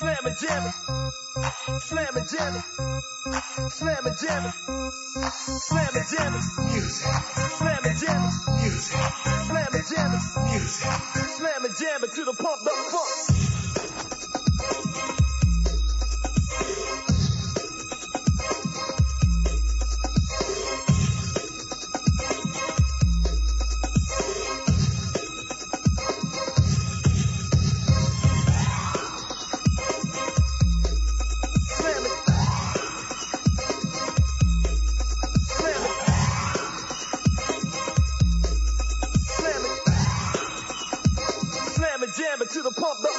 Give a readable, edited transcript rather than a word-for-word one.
Slam and jam it. Slam and jam it. Slam and jam it. Slam and jam it. Music. Slam and jam it. Music. Slam and jam it. Music. Slam and jam it to the pump up funk. Jam it to the pump.